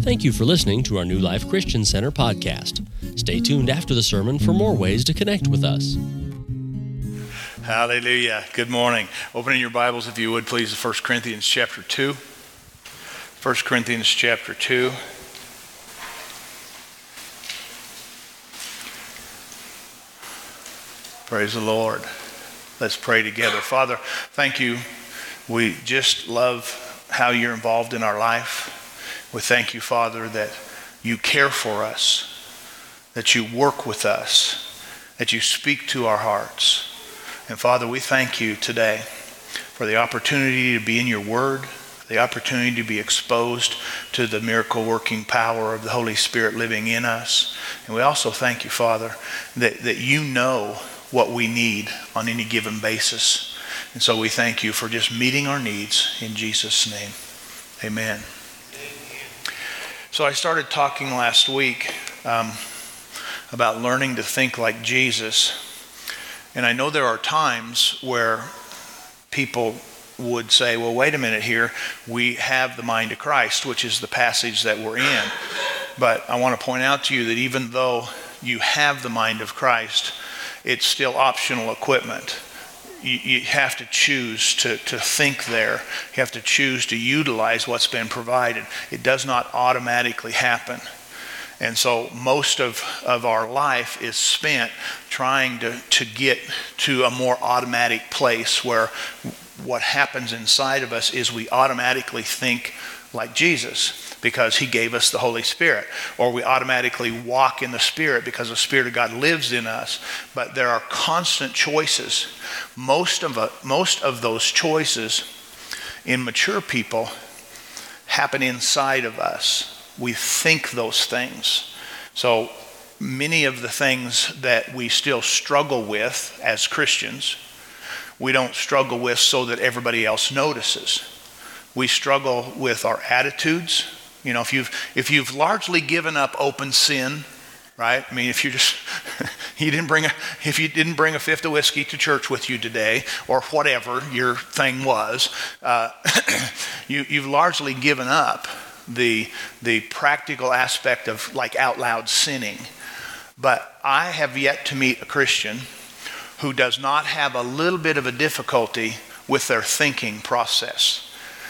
Thank you for listening to our New Life Christian Center podcast. Stay tuned after the sermon for more ways to connect with us. Hallelujah. Good morning. Opening your Bibles, if you would, please, to 1 Corinthians chapter 2. 1 Corinthians chapter 2. Praise the Lord. Let's pray together. Father, thank you. We just love how you're involved in our life. We thank you, Father, that you care for us, that you work with us, that you speak to our hearts. And Father, we thank you today for the opportunity to be in your word, the opportunity to be exposed to the miracle-working power of the Holy Spirit living in us. And we also thank you, Father, that you know what we need on any given basis. And so we thank you for just meeting our needs in Jesus' name. Amen. So I started talking last week about learning to think like Jesus. And I know there are times where people would say, well, wait a minute here. We have the mind of Christ, which is the passage that we're in. But I want to point out to you that even though you have the mind of Christ, it's still optional equipment. You have to choose to think there. You have to choose to utilize what's been provided. It does not automatically happen. And so most of our life is spent trying to get to a more automatic place where what happens inside of us is we automatically think like Jesus because he gave us the Holy Spirit. Or we automatically walk in the Spirit because the Spirit of God lives in us. But there are constant choices. Most of those choices in mature people happen inside of us. We think those things. So many of the things that we still struggle with as Christians, we don't struggle with so that everybody else notices. We struggle with our attitudes. You know, if you've largely given up open sin, right? I mean, if you didn't bring a fifth of whiskey to church with you today, or whatever your thing was, you've largely given up the practical aspect of like out loud sinning. But I have yet to meet a Christian who does not have a little bit of a difficulty with their thinking process.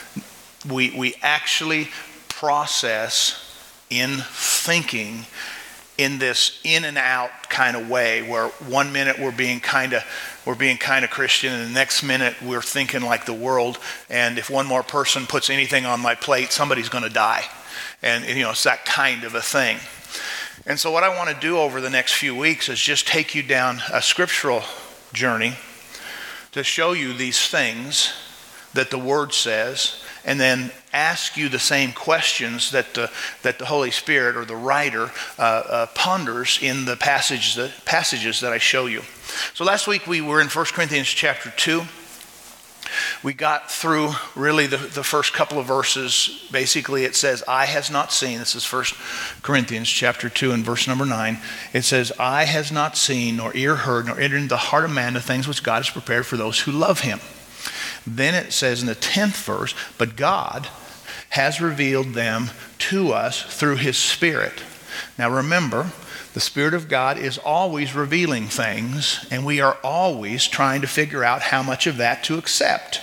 We actually process in thinking in this in and out kind of way where 1 minute we're being kind of Christian and the next minute we're thinking like the world, and if one more person puts anything on my plate, somebody's going to die. And you know, it's that kind of a thing. And so what I want to do over the next few weeks is just take you down a scriptural journey to show you these things that the Word says, and then ask you the same questions that the Holy Spirit or the writer ponders in the passages that I show you. So last week we were in 1 Corinthians chapter 2. We got through really the first couple of verses. Basically it says, eye has not seen. This is 1 Corinthians chapter 2 and verse number 9. It says, eye has not seen, nor ear heard, nor entered into the heart of man the things which God has prepared for those who love him. Then it says in the 10th verse, but God has revealed them to us through his Spirit. Now remember, the Spirit of God is always revealing things, and we are always trying to figure out how much of that to accept.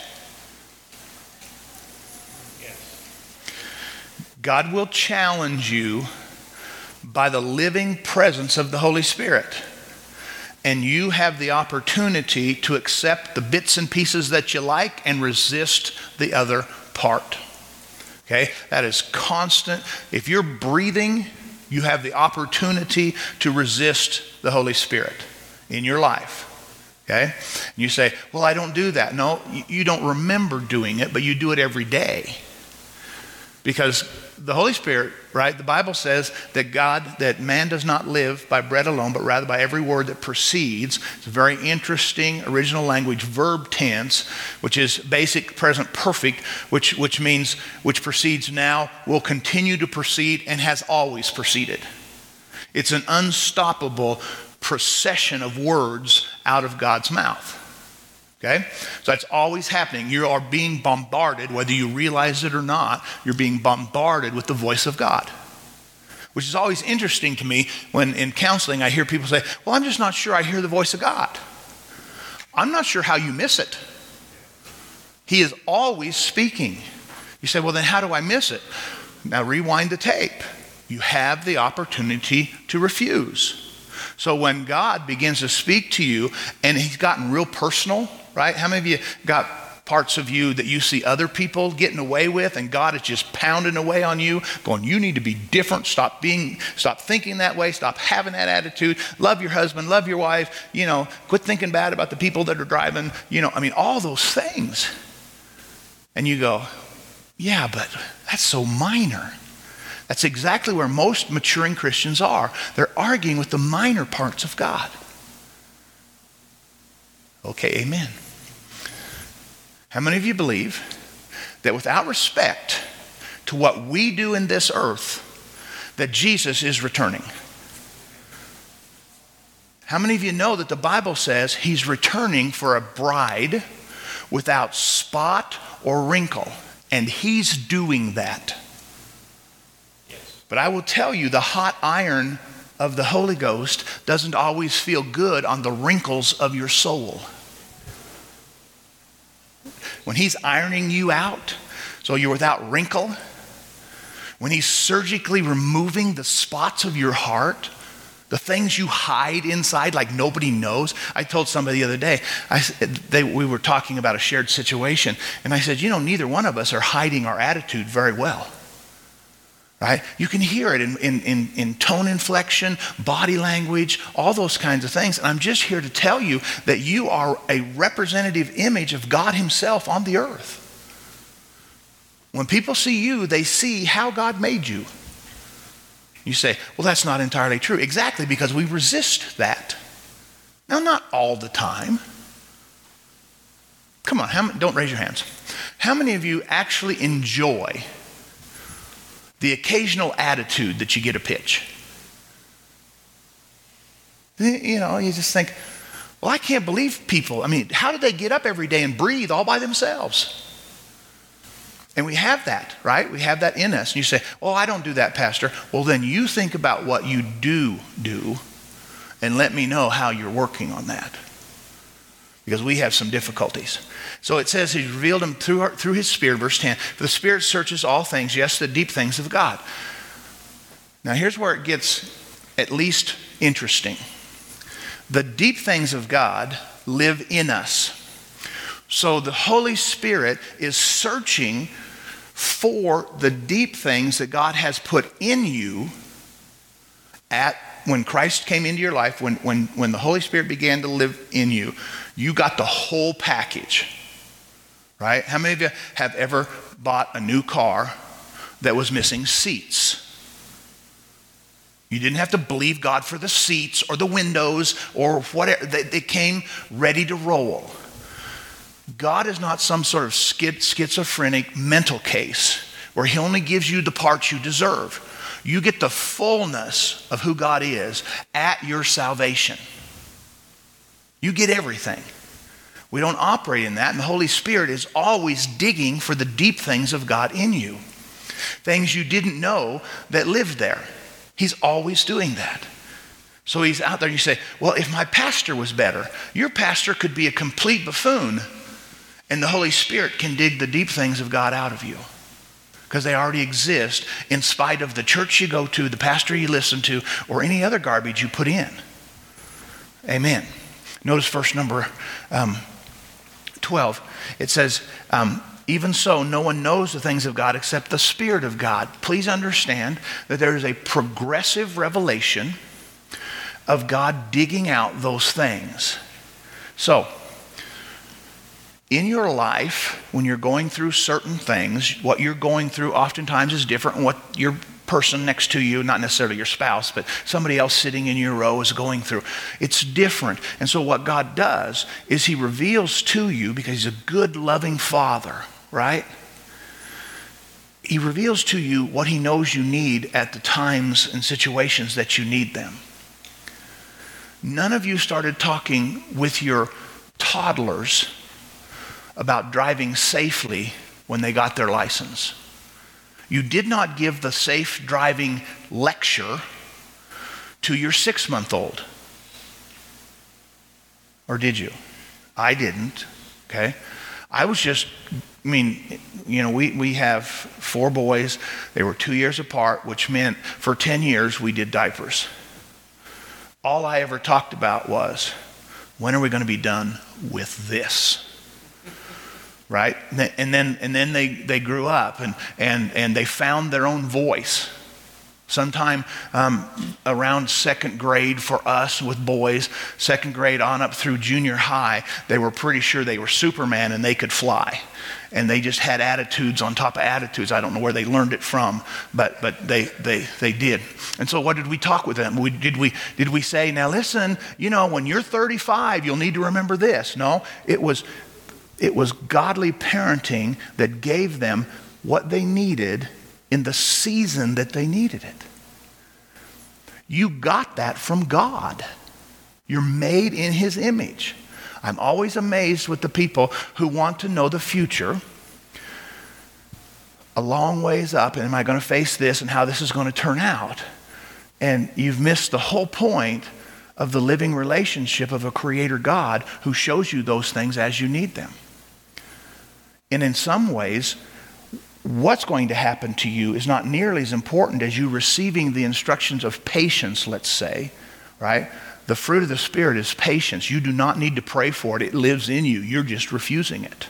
Yes. God will challenge you by the living presence of the Holy Spirit. And you have the opportunity to accept the bits and pieces that you like and resist the other part. Okay? That is constant. If you're breathing, you have the opportunity to resist the Holy Spirit in your life. Okay? And you say, well, I don't do that. No, you don't remember doing it, but you do it every day. Because the Holy Spirit, right, the Bible says that man does not live by bread alone, but rather by every word that proceeds. It's a very interesting original language verb tense, which is basic present perfect, which means which proceeds now, will continue to proceed, and has always proceeded. It's an unstoppable procession of words out of God's mouth. Okay? So that's always happening. You are being bombarded, whether you realize it or not, you're being bombarded with the voice of God. which is always interesting to me when in counseling I hear people say, well, I'm just not sure I hear the voice of God. I'm not sure how you miss it. He is always speaking. You say, well, then how do I miss it? Now rewind the tape. You have the opportunity to refuse. So when God begins to speak to you and he's gotten real personal, right? How many of you got parts of you that you see other people getting away with and God is just pounding away on you, going, you need to be different, stop thinking that way, stop having that attitude, love your husband, love your wife, quit thinking bad about the people that are driving, all those things. And you go, yeah, but that's so minor. That's exactly where most maturing Christians are. They're arguing with the minor parts of God. Okay, amen. How many of you believe that without respect to what we do in this earth, that Jesus is returning? How many of you know that the Bible says he's returning for a bride without spot or wrinkle? And he's doing that. But I will tell you, the hot iron of the Holy Ghost doesn't always feel good on the wrinkles of your soul. When he's ironing you out so you're without wrinkle, when he's surgically removing the spots of your heart, the things you hide inside like nobody knows. I told somebody the other day, we were talking about a shared situation, and I said, neither one of us are hiding our attitude very well. Right? You can hear it in tone inflection, body language, all those kinds of things. And I'm just here to tell you that you are a representative image of God himself on the earth. When people see you, they see how God made you. You say, well, that's not entirely true. Exactly, because we resist that. Now, not all the time. Come on, don't raise your hands. How many of you actually enjoy the occasional attitude that you get a pitch? You just think, well, I can't believe people. How do they get up every day and breathe all by themselves? And we have that, right? We have that in us. And you say, well, I don't do that, Pastor. Well, then you think about what you do and let me know how you're working on that. Because we have some difficulties. So it says he revealed him through his Spirit, verse 10. For the Spirit searches all things, yes, the deep things of God. Now here's where it gets at least interesting. The deep things of God live in us. So the Holy Spirit is searching for the deep things that God has put in you when Christ came into your life, when the Holy Spirit began to live in you. You got the whole package, right? How many of you have ever bought a new car that was missing seats? You didn't have to believe God for the seats or the windows or whatever. They came ready to roll. God is not some sort of schizophrenic mental case where he only gives you the parts you deserve. You get the fullness of who God is at your salvation. You get everything. We don't operate in that, and the Holy Spirit is always digging for the deep things of God in you. Things you didn't know that lived there. He's always doing that. So he's out there, you say, well, if my pastor was better, your pastor could be a complete buffoon, and the Holy Spirit can dig the deep things of God out of you. Because they already exist in spite of the church you go to, the pastor you listen to, or any other garbage you put in. Amen. Notice verse number 12. It says, even so, no one knows the things of God except the Spirit of God. Please understand that there is a progressive revelation of God digging out those things. So, in your life, when you're going through certain things, what you're going through oftentimes is different than what your person next to you, not necessarily your spouse, but somebody else sitting in your row is going through. It's different. And so what God does is he reveals to you, because he's a good, loving father, right? He reveals to you what he knows you need at the times and situations that you need them. None of you started talking with your toddlers about driving safely when they got their license. You did not give the safe driving lecture to your 6-month-old. Or did you? I didn't, okay? I was just, we have 4 boys. They were 2 years apart, which meant for 10 years we did diapers. All I ever talked about was, when are we going to be done with this? Right? And then they grew up and they found their own voice. Sometime around 2nd grade for us with boys, 2nd grade on up through junior high, they were pretty sure they were Superman and they could fly. And they just had attitudes on top of attitudes. I don't know where they learned it from, but they did. And so what did we talk with them? Did we say, now listen, when you're 35, you'll need to remember this? No, it was godly parenting that gave them what they needed in the season that they needed it. You got that from God. You're made in His image. I'm always amazed with the people who want to know the future a long ways up, and am I going to face this and how this is going to turn out? And you've missed the whole point of the living relationship of a creator God who shows you those things as you need them. And in some ways, what's going to happen to you is not nearly as important as you receiving the instructions of patience, let's say, right? The fruit of the Spirit is patience. You do not need to pray for it. It lives in you. You're just refusing it.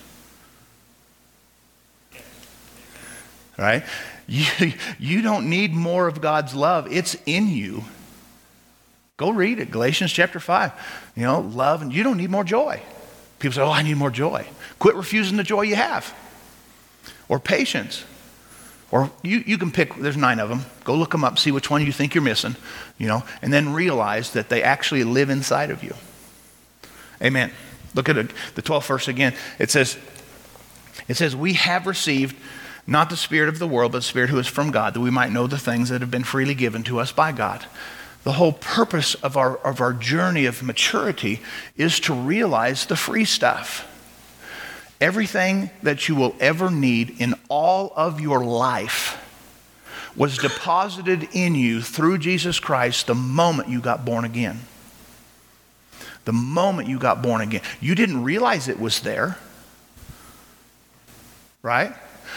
Right? You don't need more of God's love. It's in you. Go read it, Galatians chapter 5. Love, and you don't need more joy. People say, I need more joy. Quit refusing the joy you have. Or patience. Or you can pick, there's 9 of them. Go look them up, see which one you think you're missing, and then realize that they actually live inside of you. Amen. Look at the 12th verse again. It says, we have received not the spirit of the world, but the Spirit who is from God, that we might know the things that have been freely given to us by God. The whole purpose of our journey of maturity is to realize the free stuff. Everything that you will ever need in all of your life was deposited in you through Jesus Christ the moment you got born again. The moment you got born again. You didn't realize it was there. Right?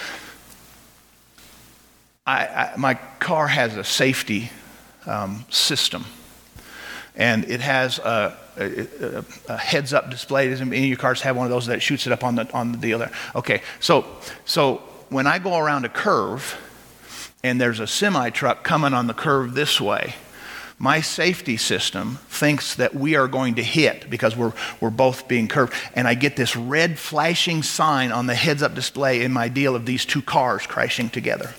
My car has a safety system. And it has a heads-up display. Doesn't any of your cars have one of those that shoots it up on the deal there? Okay, so when I go around a curve and there's a semi-truck coming on the curve this way, my safety system thinks that we are going to hit because we're both being curved. And I get this red flashing sign on the heads-up display in my deal of these 2 cars crashing together.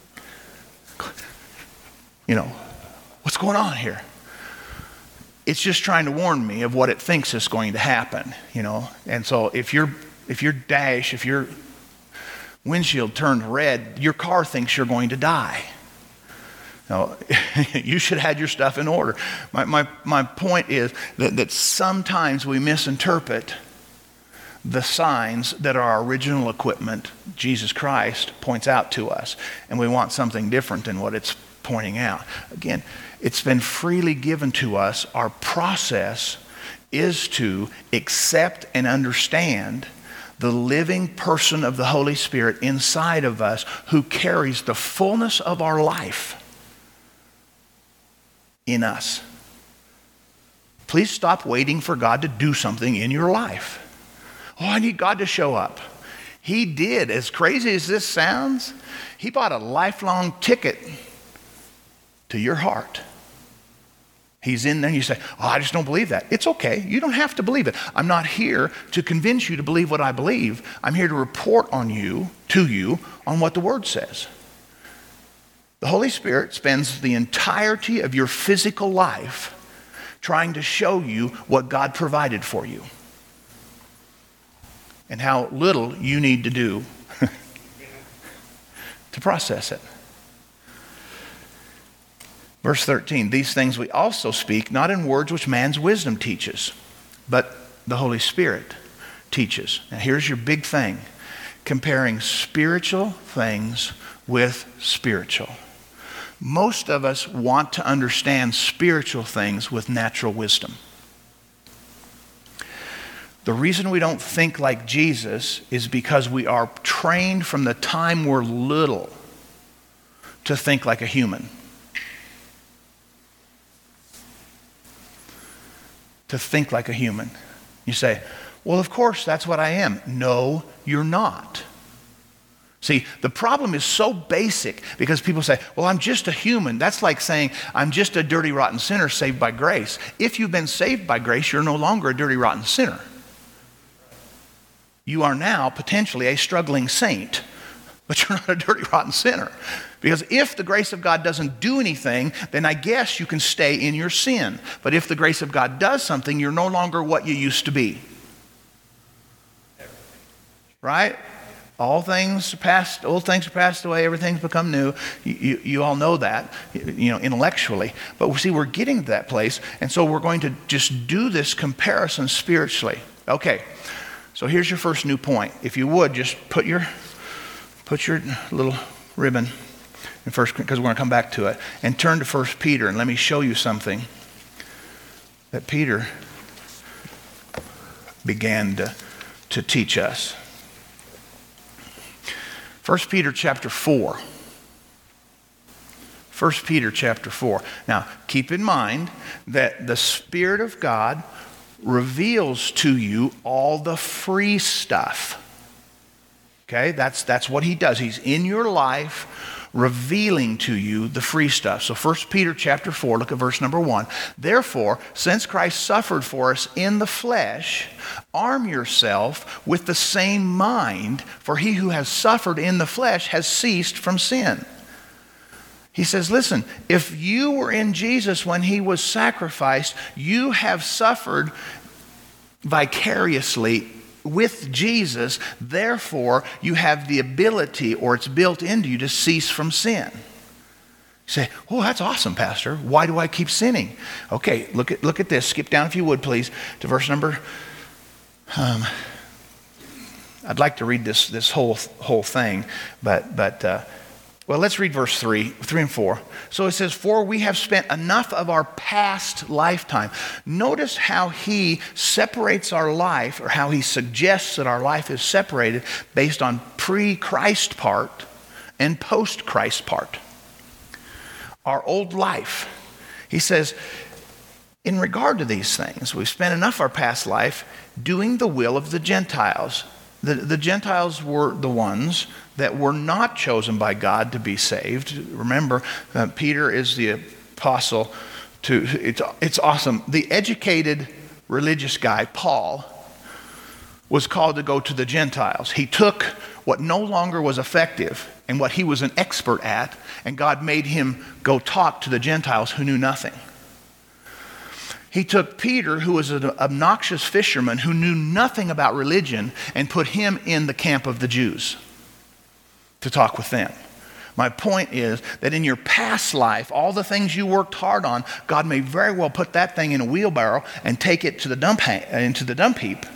What's going on here? It's just trying to warn me of what it thinks is going to happen, And so if your windshield turns red, your car thinks you're going to die. No, you should have had your stuff in order. My point is that sometimes we misinterpret the signs that our original equipment, Jesus Christ, points out to us, and we want something different than what it's pointing out. Again, it's been freely given to us. Our process is to accept and understand the living person of the Holy Spirit inside of us who carries the fullness of our life in us. Please stop waiting for God to do something in your life. I need God to show up. He did. As crazy as this sounds, He bought a lifelong ticket to your heart. He's in there and you say, I just don't believe that. It's okay. You don't have to believe it. I'm not here to convince you to believe what I believe. I'm here to report to you on what the Word says. The Holy Spirit spends the entirety of your physical life trying to show you what God provided for you and how little you need to do to process it. Verse 13, these things we also speak, not in words which man's wisdom teaches, but the Holy Spirit teaches. Now here's your big thing. comparing spiritual things with spiritual. Most of us want to understand spiritual things with natural wisdom. The reason we don't think like Jesus is because we are trained from the time we're little to think like a human. To think like a human. You say, well, of course, that's what I am. No, you're not. See, the problem is so basic because people say, well, I'm just a human. That's like saying, I'm just a dirty, rotten sinner saved by grace. If you've been saved by grace, you're no longer a dirty, rotten sinner. You are now potentially a struggling saint, but you're not a dirty, rotten sinner. Because if the grace of God doesn't do anything, then I guess you can stay in your sin. But if the grace of God does something, you're no longer what you used to be. Right? Old things are passed away, everything's become new. You all know that, intellectually. But see, we're getting to that place, and so we're going to just do this comparison spiritually. Okay, so here's your first new point. If you would, just put your little ribbon in first, because we're going to come back to it, and turn to 1 Peter, and let me show you something that Peter began to teach us. 1 Peter chapter 4. 1 Peter chapter 4. Now, keep in mind that the Spirit of God reveals to you all the free stuff. Okay, that's what he does. He's in your life revealing to you the free stuff. So 1 Peter chapter 4, look at verse number 1. Therefore, since Christ suffered for us in the flesh, arm yourself with the same mind, for he who has suffered in the flesh has ceased from sin. He says, listen, if you were in Jesus when he was sacrificed, you have suffered vicariously with Jesus, therefore you have the ability, or it's built into you, to cease from sin. You say, oh, that's awesome, Pastor. Why do I keep sinning? Okay, look at this. Skip down, if you would, please, to verse number... I'd like to read this whole thing, but well, let's read verse 3 and 4. So it says, for we have spent enough of our past lifetime. Notice how he separates our life, or how he suggests that our life is separated based on pre-Christ part and post-Christ part. Our old life. He says, in regard to these things, we've spent enough of our past life doing the will of the Gentiles. The Gentiles were the ones that were not chosen by God to be saved. Remember, Peter is the apostle to, it's awesome. The educated religious guy, Paul, was called to go to the Gentiles. He took what no longer was effective and what he was an expert at, and God made him go talk to the Gentiles who knew nothing. He took Peter, who was an obnoxious fisherman who knew nothing about religion, and put him in the camp of the Jews to talk with them. My point is that in your past life, all the things you worked hard on, God may very well put that thing in a wheelbarrow and take it to the into the dump heap.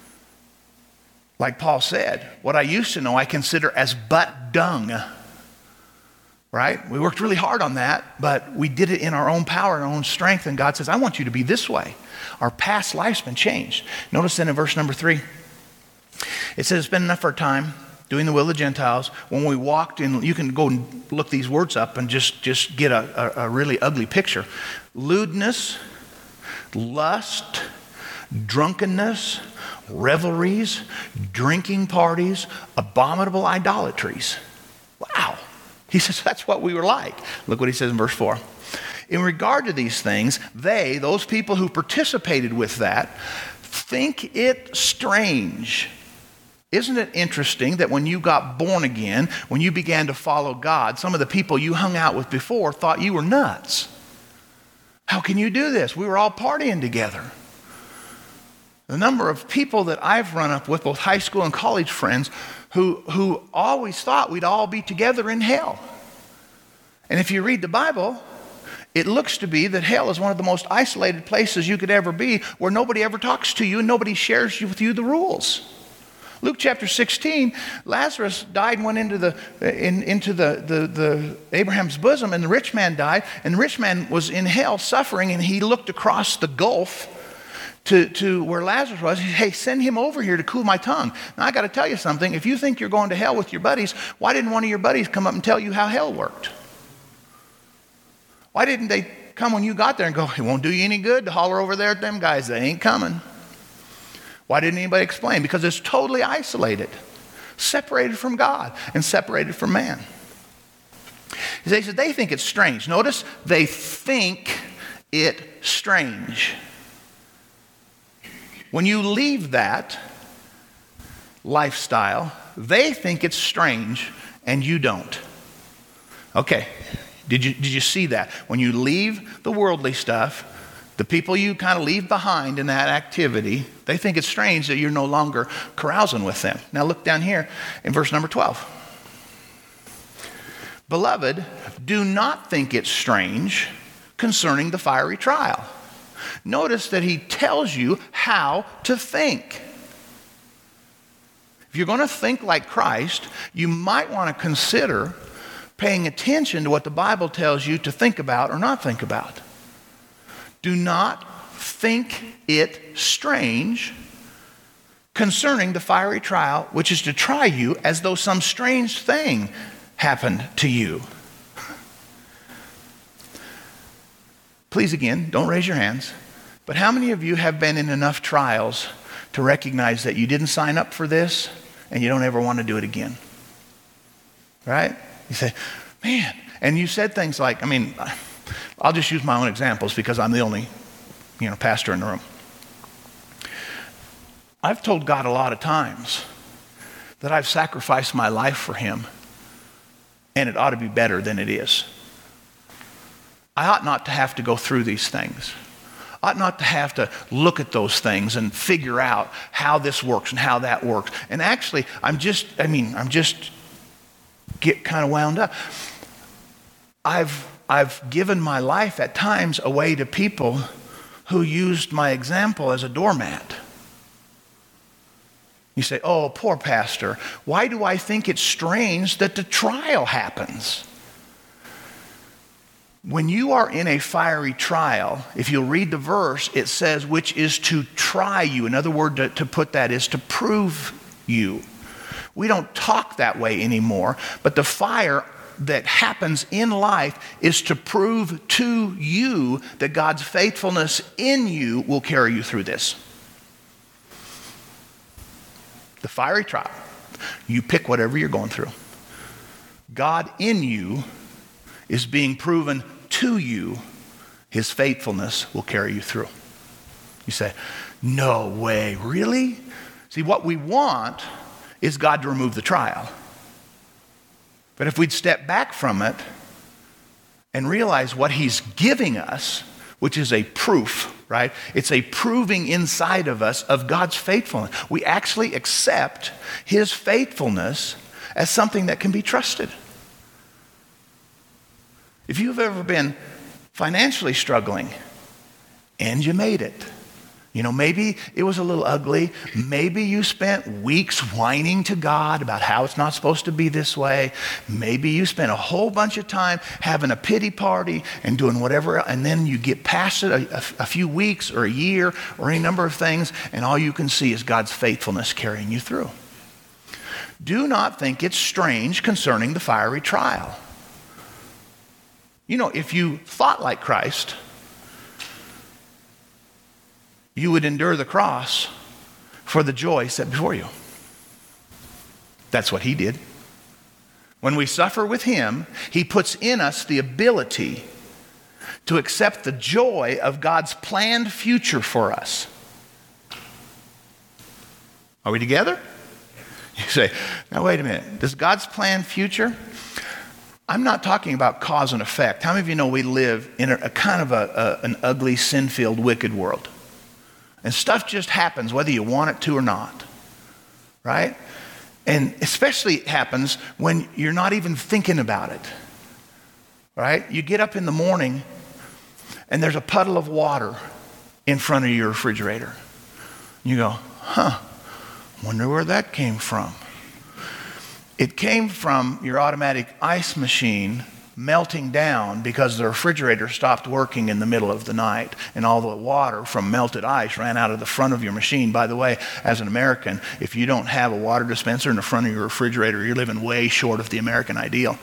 Like Paul said, what I used to know I consider as but dung. Right? We worked really hard on that, but we did it in our own power and our own strength, and God says, I want you to be this way. Our past life's been changed. Notice then in verse number 3, it says, it's been enough of our time doing the will of the Gentiles. When we walked in, you can go and look these words up and just get a really ugly picture. Lewdness, lust, drunkenness, revelries, drinking parties, abominable idolatries. Wow. He says that's what we were like. Look what he says in verse 4. In regard to these things, those people who participated with that, think it strange. Isn't it interesting that when you got born again, when you began to follow God, some of the people you hung out with before thought you were nuts? How can you do this? We were all partying together. The number of people that I've run up with, both high school and college friends, who always thought we'd all be together in hell. And if you read the Bible, it looks to be that hell is one of the most isolated places you could ever be, where nobody ever talks to you and nobody shares with you the rules. Luke chapter 16, Lazarus died and went into the Abraham's bosom, and the rich man died, and the rich man was in hell suffering, and he looked across the gulf to where Lazarus was. Hey, send him over here to cool my tongue. Now, I got to tell you something. If you think you're going to hell with your buddies, why didn't one of your buddies come up and tell you how hell worked? Why didn't they come when you got there and go, it won't do you any good to holler over there at them guys. They ain't coming. Why didn't anybody explain? Because it's totally isolated, separated from God and separated from man. He said they think it's strange. Notice, they think it strange. When you leave that lifestyle, they think it's strange and you don't. Okay, did you see that? When you leave the worldly stuff, the people you kind of leave behind in that activity, they think it's strange that you're no longer carousing with them. Now look down here in verse number 12. Beloved, do not think it strange concerning the fiery trial. Notice that he tells you how to think. If you're going to think like Christ, you might want to consider paying attention to what the Bible tells you to think about or not think about. Do not think it strange concerning the fiery trial, which is to try you as though some strange thing happened to you. Please, again, don't raise your hands. But how many of you have been in enough trials to recognize that you didn't sign up for this and you don't ever want to do it again? Right? You say, man, and you said things like, I'll just use my own examples because I'm the only, pastor in the room. I've told God a lot of times that I've sacrificed my life for him and it ought to be better than it is. I ought not to have to go through these things. I ought not to have to look at those things and figure out how this works and how that works. And actually, I'm just get kind of wound up. I've given my life at times away to people who used my example as a doormat. You say, oh, poor pastor, why do I think it's strange that the trial happens? When you are in a fiery trial, if you'll read the verse, it says, which is to try you. Another word to put that is to prove you. We don't talk that way anymore, but the fire that happens in life is to prove to you that God's faithfulness in you will carry you through this. The fiery trial. You pick whatever you're going through. God in you is being proven to you. His faithfulness will carry you through. You say, no way, really? See, what we want is God to remove the trial. But if we'd step back from it and realize what he's giving us, which is a proof, right? It's a proving inside of us of God's faithfulness. We actually accept his faithfulness as something that can be trusted. If you've ever been financially struggling and you made it, maybe it was a little ugly. Maybe you spent weeks whining to God about how it's not supposed to be this way. Maybe you spent a whole bunch of time having a pity party and doing whatever, and then you get past it a few weeks or a year or any number of things, and all you can see is God's faithfulness carrying you through. Do not think it's strange concerning the fiery trial. If you thought like Christ, you would endure the cross for the joy set before you. That's what he did. When we suffer with him, he puts in us the ability to accept the joy of God's planned future for us. Are we together? You say, now wait a minute. Does God's planned future? I'm not talking about cause and effect. How many of you know we live in a kind of an ugly, sin-filled, wicked world? And stuff just happens whether you want it to or not, right? And especially it happens when you're not even thinking about it, right? You get up in the morning and there's a puddle of water in front of your refrigerator. You go, Wonder where that came from. It came from your automatic ice machine melting down because the refrigerator stopped working in the middle of the night and all the water from melted ice ran out of the front of your machine. By the way, as an American, if you don't have a water dispenser in the front of your refrigerator, you're living way short of the American ideal.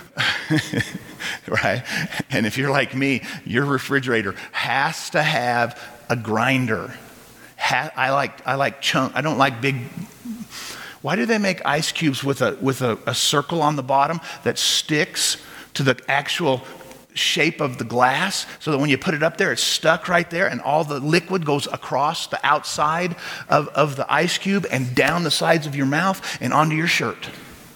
Right? And if you're like me, your refrigerator has to have a grinder. I like chunk. I don't like big. Why do they make ice cubes with a circle on the bottom that sticks to the actual shape of the glass, so that when you put it up there, it's stuck right there, and all the liquid goes across the outside of the ice cube and down the sides of your mouth and onto your shirt?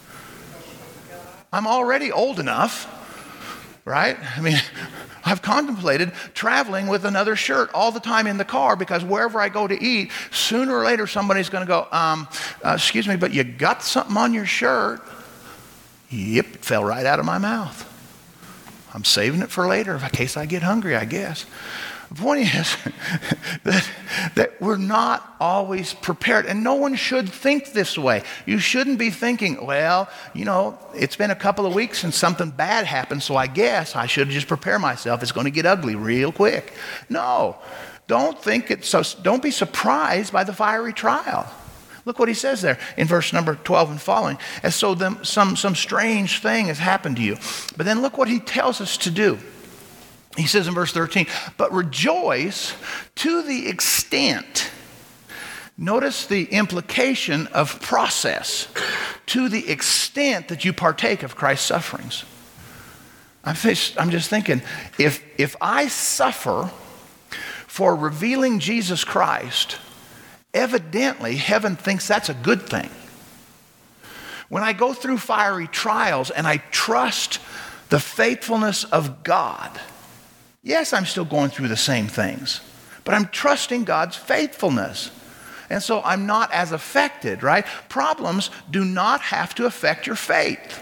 I'm already old enough, right? I mean, I've contemplated traveling with another shirt all the time in the car, because wherever I go to eat, sooner or later somebody's going to go, excuse me, but you got something on your shirt. Yep, it fell right out of my mouth. I'm saving it for later in case I get hungry, I guess. The point is that we're not always prepared, and no one should think this way. You shouldn't be thinking, well, it's been a couple of weeks since something bad happened, so I guess I should just prepare myself. It's going to get ugly real quick. No, don't be surprised by the fiery trial. Look what he says there in verse number 12 and following. As so some strange thing has happened to you. But then look what he tells us to do. He says in verse 13, but rejoice to the extent, notice the implication of process, to the extent that you partake of Christ's sufferings. I'm just thinking, if I suffer for revealing Jesus Christ, evidently heaven thinks that's a good thing. When I go through fiery trials and I trust the faithfulness of God, yes, I'm still going through the same things, but I'm trusting God's faithfulness. And so I'm not as affected, right? Problems do not have to affect your faith.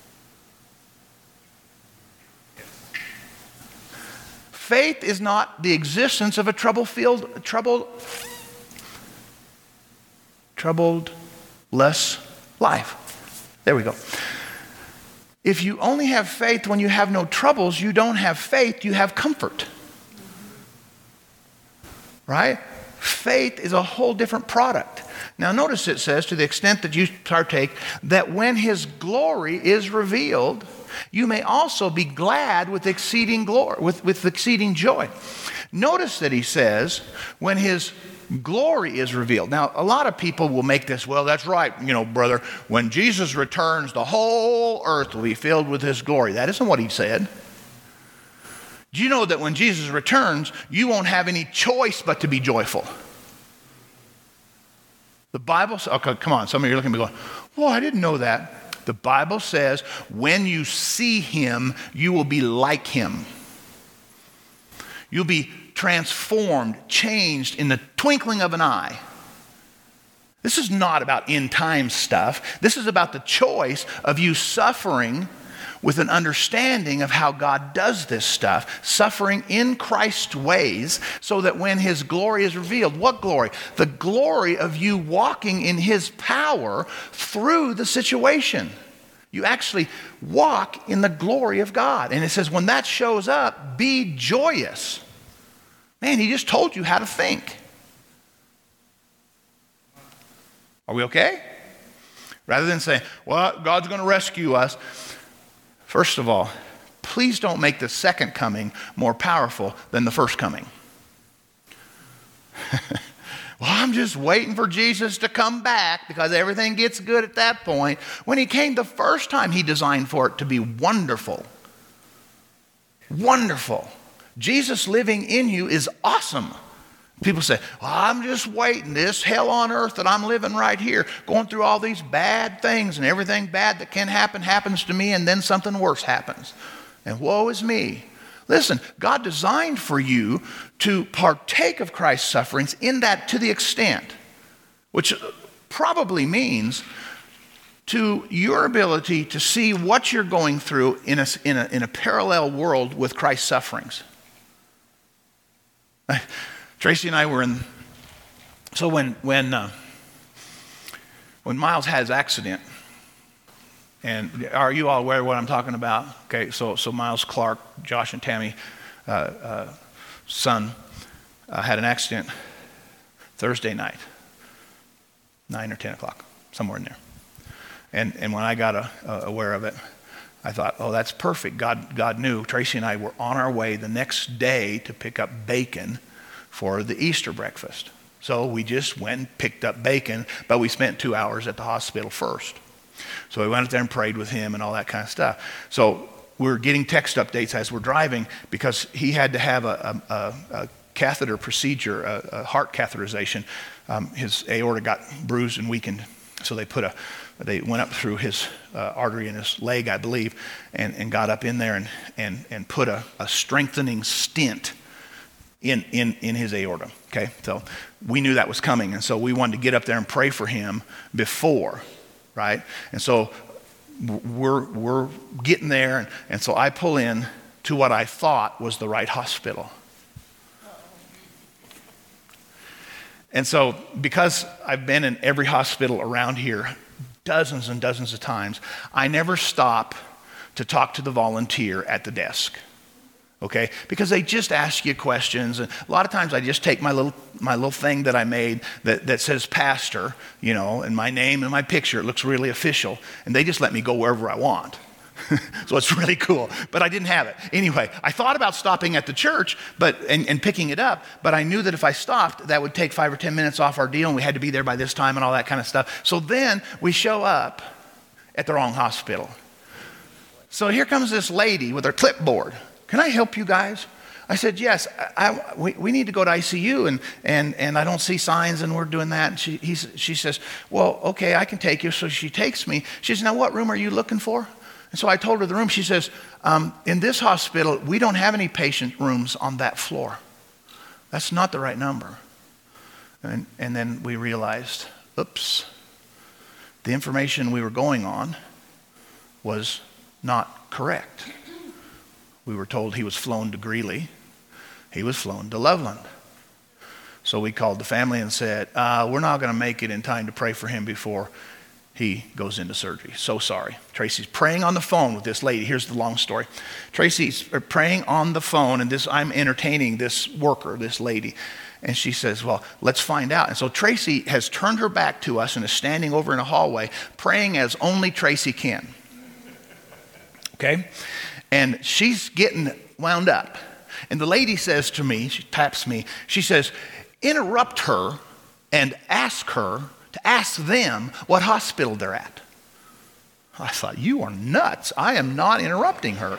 Faith is not the existence of a troubled-less life. There we go. If you only have faith when you have no troubles, you don't have faith, you have comfort. Right? Faith is a whole different product. Now notice it says, to the extent that you partake, that when his glory is revealed, you may also be glad with exceeding glory, with exceeding joy. Notice that he says, when his glory is revealed. Now, a lot of people will make this, well, that's right, brother, when Jesus returns, the whole earth will be filled with his glory. That isn't what he said. Do you know that when Jesus returns, you won't have any choice but to be joyful? The Bible says, okay, come on, some of you are looking at me going, well, I didn't know that. The Bible says, when you see him, you will be like him. You'll be transformed, changed in the twinkling of an eye. This is not about end time stuff. This is about the choice of you suffering with an understanding of how God does this stuff, suffering in Christ's ways, so that when his glory is revealed, what glory? The glory of you walking in his power through the situation. You actually walk in the glory of God. And it says, when that shows up, be joyous. Man, he just told you how to think. Are we okay? Rather than saying, well, God's going to rescue us. First of all, please don't make the second coming more powerful than the first coming. Well, I'm just waiting for Jesus to come back because everything gets good at that point. When he came the first time, he designed for it to be wonderful. Wonderful. Jesus living in you is awesome. People say, well, I'm just waiting. This hell on earth that I'm living right here, going through all these bad things, and everything bad that can happen happens to me, and then something worse happens. And woe is me. Listen, God designed for you to partake of Christ's sufferings in that to the extent, which probably means to your ability to see what you're going through in a parallel world with Christ's sufferings. Tracy and I were in, so when when Miles had his accident, and are you all aware of what I'm talking about? Okay, so Miles Clark, Josh and Tammy, son, had an accident Thursday night, 9 or 10 o'clock, somewhere in there. And when I got aware of it, I thought, oh, that's perfect. God knew. Tracy and I were on our way the next day to pick up bacon for the Easter breakfast. So we just went and picked up bacon, but we spent 2 hours at the hospital first. So we went up there and prayed with him and all that kind of stuff. So we're getting text updates as we're driving because he had to have a catheter procedure, a heart catheterization. His aorta got bruised and weakened. So they went up through his artery in his leg, I believe, and got up in there and put a strengthening stent in his aorta. Okay, so we knew that was coming, and so we wanted to get up there and pray for him before, right? And so we're getting there, and so I pull in to what I thought was the right hospital. And so because I've been in every hospital around here dozens and dozens of times, I never stop to talk to the volunteer at the desk. Okay? Because they just ask you questions, and a lot of times I just take my little thing that I made that says pastor, and my name and my picture. It looks really official, and they just let me go wherever I want. So it's really cool, but I didn't have it. Anyway, I thought about stopping at the church and picking it up, but I knew that if I stopped, that would take 5 or 10 minutes off our deal, and we had to be there by this time and all that kind of stuff. So then we show up at the wrong hospital. So here comes this lady with her clipboard. Can I help you guys? I said, yes, we need to go to ICU, and I don't see signs, and we're doing that. And she says, well, okay, I can take you. So she takes me. She says, now what room are you looking for? And so I told her the room. She says, in this hospital, we don't have any patient rooms on that floor. That's not the right number. And then we realized, oops, the information we were going on was not correct. We were told he was flown to Greeley. He was flown to Loveland. So we called the family and said, we're not going to make it in time to pray for him before he goes into surgery. So sorry. Tracy's praying on the phone with this lady. Here's the long story. Tracy's praying on the phone, and I'm entertaining this worker, this lady. And she says, well, let's find out. And so Tracy has turned her back to us and is standing over in a hallway praying as only Tracy can. Okay? And she's getting wound up. And the lady says to me, she taps me, she says, interrupt her and ask her to ask them what hospital they're at. I thought, you are nuts. I am not interrupting her.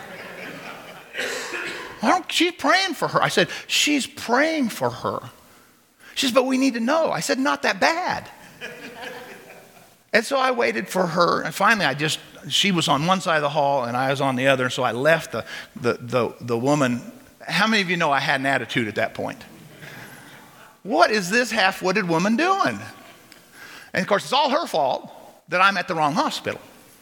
She's praying for her. I said, she's praying for her. She says, but we need to know. I said, not that bad. And so I waited for her, and finally she was on one side of the hall and I was on the other, so I left the woman. How many of you know I had an attitude at that point? What is this half-witted woman doing? And of course, it's all her fault that I'm at the wrong hospital.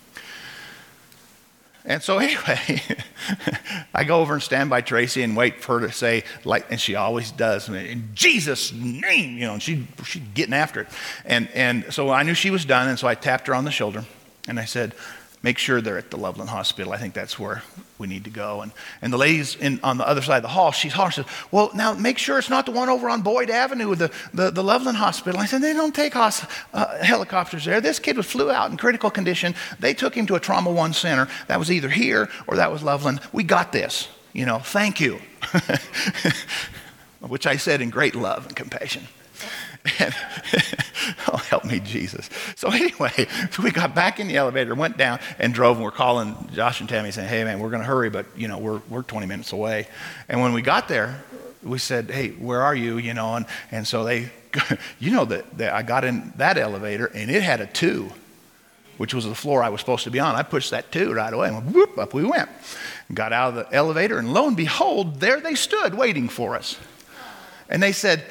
And so anyway, I go over and stand by Tracy and wait for her to say, and she always does, in Jesus' name, and she's getting after it. And so I knew she was done, and so I tapped her on the shoulder, and I said, make sure they're at the Loveland Hospital. I think that's where we need to go. And the ladies on the other side of the hall, she's hollering, says, well, now make sure it's not the one over on Boyd Avenue with the Loveland Hospital. I said, they don't take helicopters there. This kid flew out in critical condition. They took him to a Trauma 1 center. That was either here or that was Loveland. We got this, thank you. Which I said in great love and compassion. And, oh, help me, Jesus. So anyway, we got back in the elevator, went down, and drove, and we're calling Josh and Tammy saying, hey, man, we're going to hurry, but, we're 20 minutes away. And when we got there, we said, hey, where are you, and so they, that I got in that elevator, and it had a 2, which was the floor I was supposed to be on. I pushed that 2 right away, and whoop, up we went. Got out of the elevator, and lo and behold, there they stood waiting for us. And they said,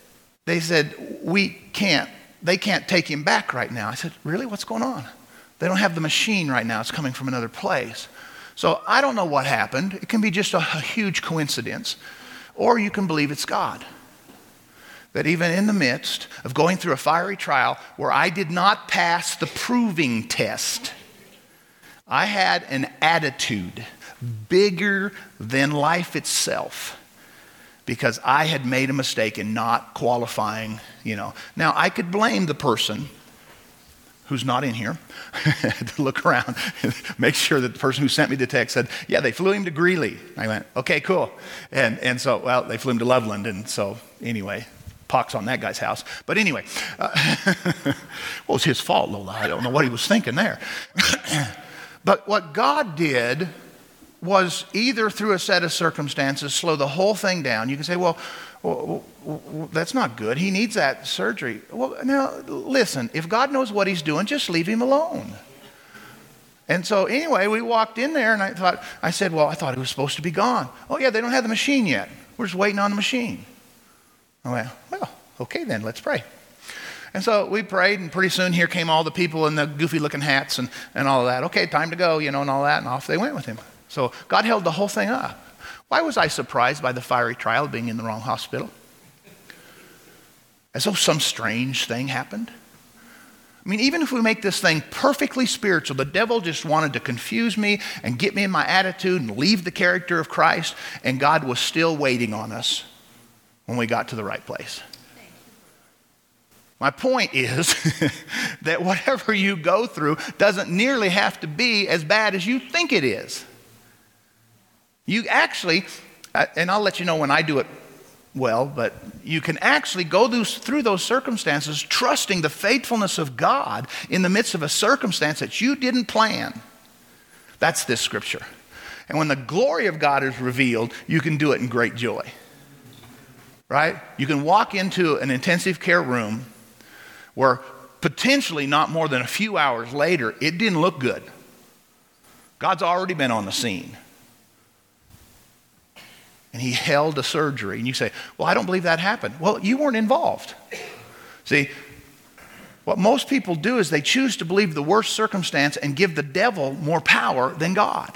they can't take him back right now. I said, really? What's going on? They don't have the machine right now. It's coming from another place. So I don't know what happened. It can be just a huge coincidence, or you can believe it's God. that even in the midst of going through a fiery trial where I did not pass the proving test, I had an attitude bigger than life itself because I had made a mistake in not qualifying, Now, I could blame the person who's not in here to look around and make sure that the person who sent me the text said, yeah, they flew him to Greeley. I went, okay, cool. And so, well, they flew him to Loveland. And so anyway, pox on that guy's house. But anyway, well, it's his fault, Lola. I don't know what he was thinking there. But what God did was either through a set of circumstances slow the whole thing down. You can say, well, that's not good. He needs that surgery. Well, now, listen, if God knows what he's doing, just leave him alone. And so anyway, we walked in there and I thought it was supposed to be gone. Oh yeah, they don't have the machine yet. We're just waiting on the machine. I went, well, okay then, let's pray. And so we prayed, and pretty soon here came all the people in the goofy looking hats and all of that. Okay, time to go, and all that, and off they went with him. So God held the whole thing up. Why was I surprised by the fiery trial being in the wrong hospital? As though some strange thing happened. I mean, even if we make this thing perfectly spiritual, the devil just wanted to confuse me and get me in my attitude and leave the character of Christ, and God was still waiting on us when we got to the right place. My point is that whatever you go through doesn't nearly have to be as bad as you think it is. You actually, and I'll let you know when I do it well, but you can actually go through those circumstances trusting the faithfulness of God in the midst of a circumstance that you didn't plan. That's this scripture. And when the glory of God is revealed, you can do it in great joy. Right? You can walk into an intensive care room where potentially not more than a few hours later, it didn't look good. God's already been on the scene. And he held a surgery. And you say, well, I don't believe that happened. Well, you weren't involved. See, what most people do is they choose to believe the worst circumstance and give the devil more power than God.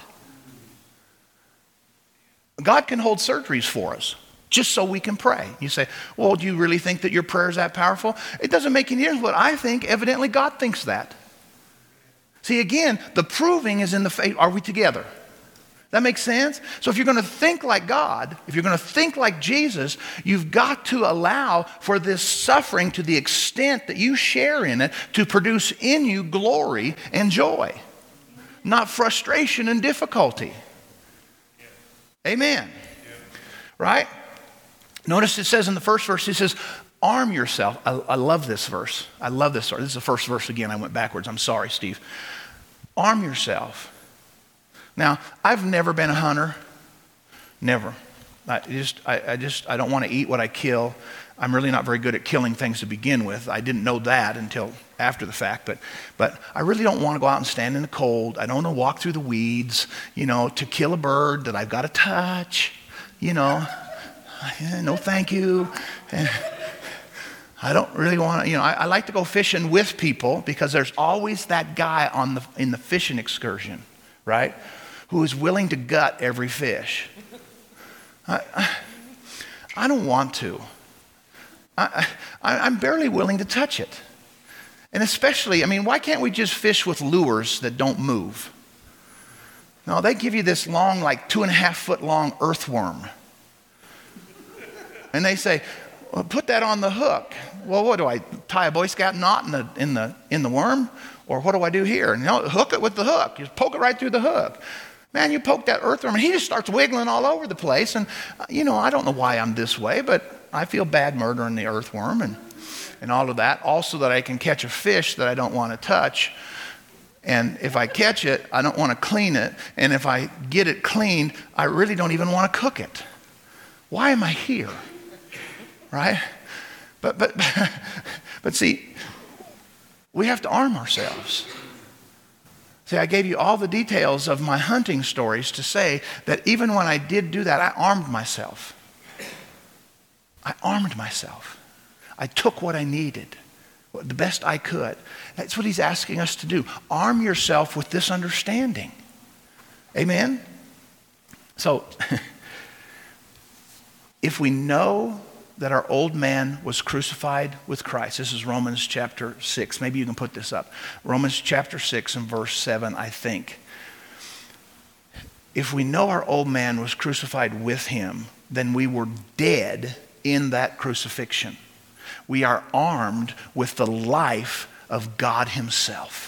God can hold surgeries for us just so we can pray. You say, well, do you really think that your prayer is that powerful? It doesn't make any difference what I think. Evidently, God thinks that. See, again, the proving is in the faith. Are we together? That makes sense? So if you're going to think like God, if you're going to think like Jesus, you've got to allow for this suffering to the extent that you share in it to produce in you glory and joy, not frustration and difficulty. Amen. Right? Notice it says in the first verse, it says, arm yourself. I love this verse. I love this verse. This is the first verse again. I went backwards. I'm sorry, Steve. Arm yourself. Now, I've never been a hunter. Never. I don't want to eat what I kill. I'm really not very good at killing things to begin with. I didn't know that until after the fact. But I really don't want to go out and stand in the cold. I don't want to walk through the weeds, to kill a bird that I've got to touch, No, thank you. I don't really want to, I like to go fishing with people because there's always that guy in the fishing excursion, right? Who is willing to gut every fish. I don't want to. I'm barely willing to touch it. And especially, why can't we just fish with lures that don't move? No, they give you this long, 2.5 foot long earthworm. And they say, well, put that on the hook. Well, what do I tie a Boy Scout knot in the worm? Or what do I do here? And hook it with the hook. Just poke it right through the hook. Man, you poke that earthworm and he just starts wiggling all over the place. And, I don't know why I'm this way, but I feel bad murdering the earthworm and all of that. Also that I can catch a fish that I don't want to touch. And if I catch it, I don't want to clean it. And if I get it cleaned, I really don't even want to cook it. Why am I here? Right? But see, we have to arm ourselves. See, I gave you all the details of my hunting stories to say that even when I did do that, I armed myself. I armed myself. I took what I needed, the best I could. That's what he's asking us to do. Arm yourself with this understanding. Amen? So, if we know that our old man was crucified with Christ. This is Romans chapter 6. Maybe you can put this up. Romans chapter 6 and verse 7, I think. If we know our old man was crucified with him, then we were dead in that crucifixion. We are armed with the life of God himself.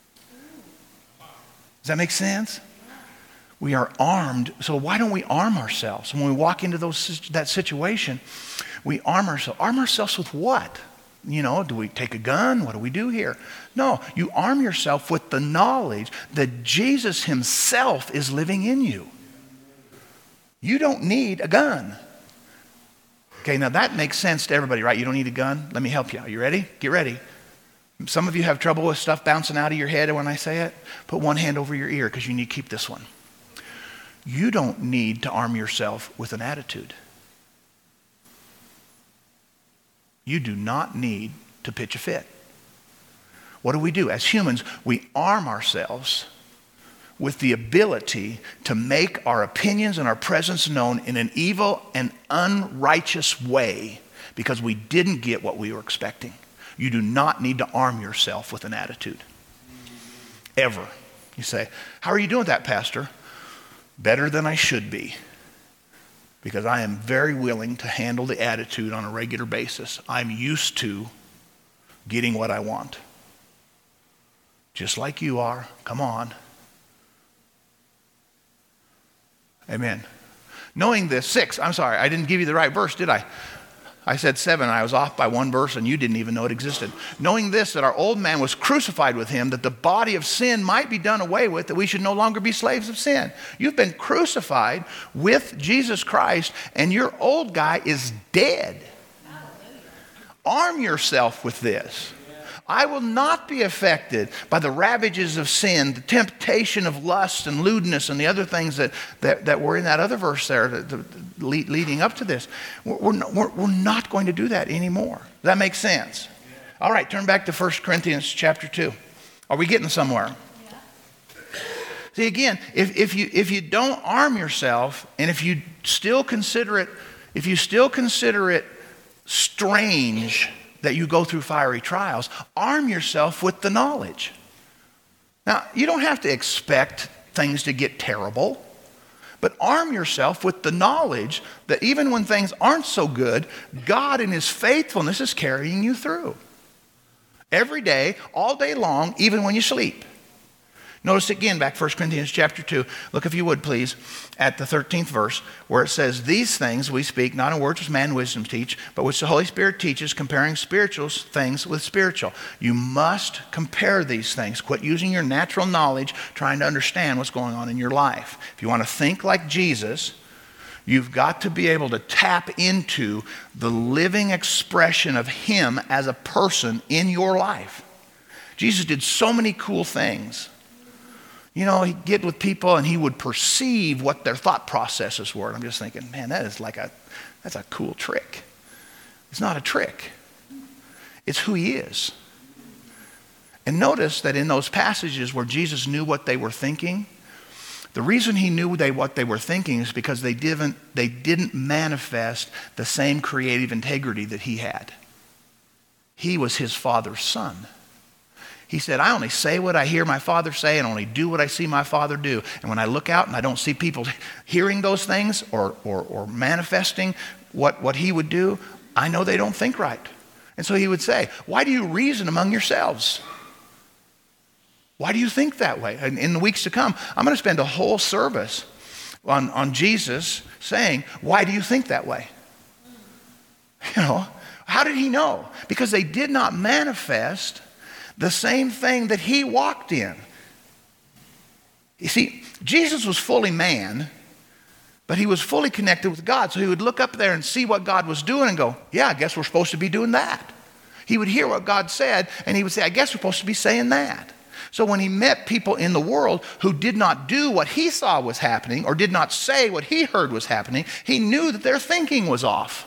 Does that make sense? We are armed. So why don't we arm ourselves? When we walk into that situation, we arm ourselves. Arm ourselves with what? Do we take a gun? What do we do here? No, you arm yourself with the knowledge that Jesus himself is living in you. You don't need a gun. Okay, now that makes sense to everybody, right? You don't need a gun? Let me help you. Are you ready? Get ready. Some of you have trouble with stuff bouncing out of your head when I say it. Put one hand over your ear because you need to keep this one. You don't need to arm yourself with an attitude. You do not need to pitch a fit. What do? As humans, we arm ourselves with the ability to make our opinions and our presence known in an evil and unrighteous way because we didn't get what we were expecting. You do not need to arm yourself with an attitude. Ever. You say, how are you doing that, Pastor? Better than I should be. Because I am very willing to handle the attitude on a regular basis. I'm used to getting what I want. Just like you are. Come on. Amen. Knowing this, 6. I'm sorry, I didn't give you the right verse, did I? I said 7. I was off by one verse and you didn't even know it existed. Knowing this, that our old man was crucified with him, that the body of sin might be done away with, that we should no longer be slaves of sin. You've been crucified with Jesus Christ and your old guy is dead. Arm yourself with this. I will not be affected by the ravages of sin, the temptation of lust and lewdness and the other things that were in that other verse there leading up to this. We're not going to do that anymore. Does that make sense? All right, turn back to 1 Corinthians chapter 2. Are we getting somewhere? See, again, if you don't arm yourself and if you still consider it strange that you go through fiery trials, arm yourself with the knowledge. Now, you don't have to expect things to get terrible, but arm yourself with the knowledge that even when things aren't so good, God in his faithfulness is carrying you through. Every day, all day long, even when you sleep. Notice again back 1 Corinthians chapter 2. Look, if you would, please, at the 13th verse, where it says, these things we speak, not in words which man wisdom teach, but which the Holy Spirit teaches, comparing spiritual things with spiritual. You must compare these things. Quit using your natural knowledge trying to understand what's going on in your life. If you want to think like Jesus, you've got to be able to tap into the living expression of him as a person in your life. Jesus did so many cool things. He'd get with people and he would perceive what their thought processes were. And I'm just thinking, man, that's a cool trick. It's not a trick. It's who he is. And notice that in those passages where Jesus knew what they were thinking, the reason he knew what they were thinking is because they didn't manifest the same creative integrity that he had. He was his Father's son. He said, I only say what I hear my Father say and only do what I see my Father do. And when I look out and I don't see people hearing those things or manifesting what he would do, I know they don't think right. And so he would say, why do you reason among yourselves? Why do you think that way? And in the weeks to come, I'm going to spend a whole service on Jesus saying, why do you think that way? How did he know? Because they did not manifest the same thing that he walked in. You see, Jesus was fully man, but he was fully connected with God. So he would look up there and see what God was doing and go, yeah, I guess we're supposed to be doing that. He would hear what God said and he would say, I guess we're supposed to be saying that. So when he met people in the world who did not do what he saw was happening or did not say what he heard was happening, he knew that their thinking was off.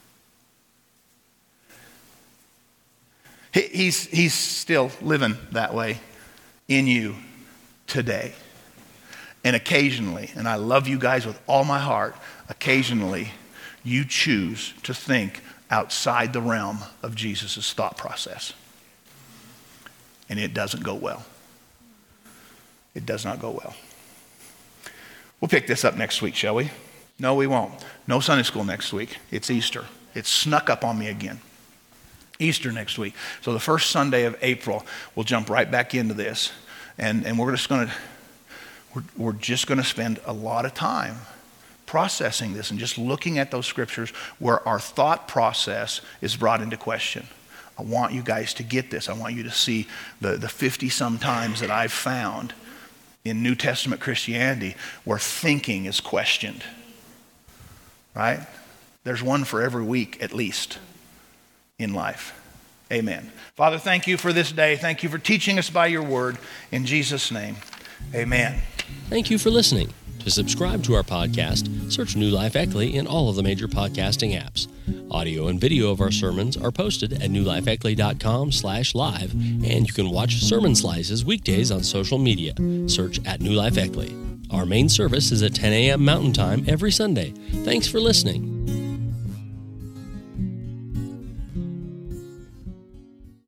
He's still living that way in you today. And occasionally, and I love you guys with all my heart, occasionally you choose to think outside the realm of Jesus' thought process. And it doesn't go well. It does not go well. We'll pick this up next week, shall we? No, we won't. No Sunday school next week. It's Easter. It snuck up on me again. Easter next week. So the first Sunday of April, we'll jump right back into this. And we're just going to spend a lot of time processing this and just looking at those scriptures where our thought process is brought into question. I want you guys to get this. I want you to see the 50-some times that I've found in New Testament Christianity where thinking is questioned. Right? There's one for every week at least in life. Amen. Father, thank you for this day. Thank you for teaching us by your word. In Jesus' name, amen. Thank you for listening. To subscribe to our podcast, search New Life Eckley in all of the major podcasting apps. Audio and video of our sermons are posted at newlifeeckley.com/live, and you can watch sermon slices weekdays on social media. Search at New Life Eckley. Our main service is at 10 a.m. Mountain Time every Sunday. Thanks for listening.